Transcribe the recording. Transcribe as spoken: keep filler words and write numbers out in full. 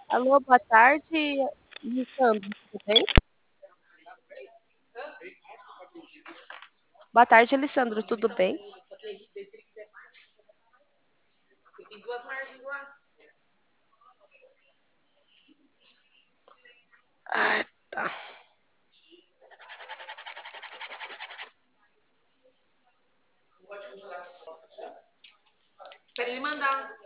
Alô, boa tarde, Lissandro, tudo bem? Boa tarde, Alessandro, tudo bem? Ah, tá. Para ele mandar.